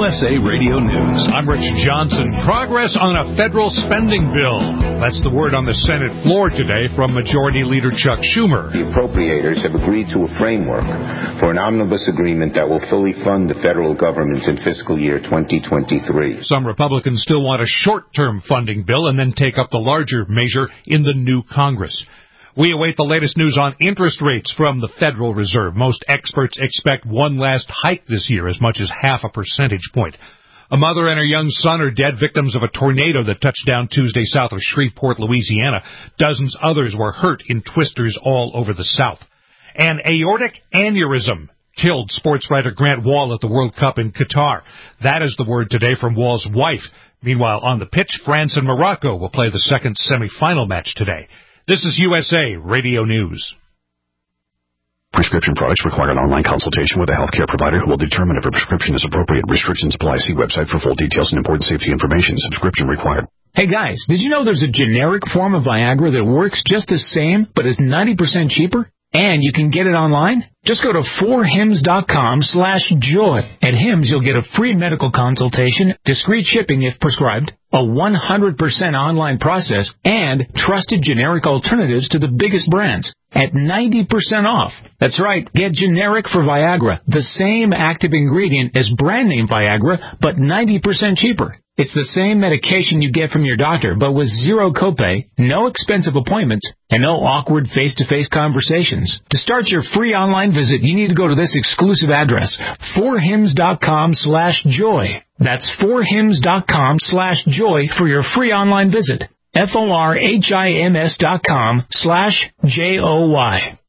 USA Radio News. I'm Rich Johnson. Progress on a federal spending bill. That's the word on the Senate floor today from Majority Leader Chuck Schumer. The appropriators have agreed to a framework for an omnibus agreement that will fully fund the federal government in fiscal year 2023. Some Republicans still want a short-term funding bill and then take up the larger measure in the new Congress. We await the latest news on interest rates from the Federal Reserve. Most experts expect one last hike this year, as much as 0.5 percentage point. A mother and her young son are dead, victims of a tornado that touched down Tuesday south of Shreveport, Louisiana. Dozens others were hurt in twisters all over the South. An aortic aneurysm killed sports writer Grant Wahl at the World Cup in Qatar. That is the word today from Wall's wife. Meanwhile, on the pitch, France and Morocco will play the second semifinal match today. This is USA Radio News. Prescription products require an online consultation with a healthcare provider who will determine if a prescription is appropriate. Restrictions apply. See website for full details and important safety information. Subscription required. Hey guys, did you know there's a generic form of Viagra that works just the same, but is 90% cheaper? And you can get it online? Just go to 4hims.com/joy. At Hims, you'll get a free medical consultation, discreet shipping if prescribed, a 100% online process, and trusted generic alternatives to the biggest brands at 90% off. That's right, get generic for Viagra, the same active ingredient as brand name Viagra, but 90% cheaper. It's the same medication you get from your doctor, but with zero copay, no expensive appointments, and no awkward face-to-face conversations. To start your free online visit, you need to go to this exclusive address, 4hims.com/joy. That's 4hims.com/joy for your free online visit. FORHIMS.com/JOY.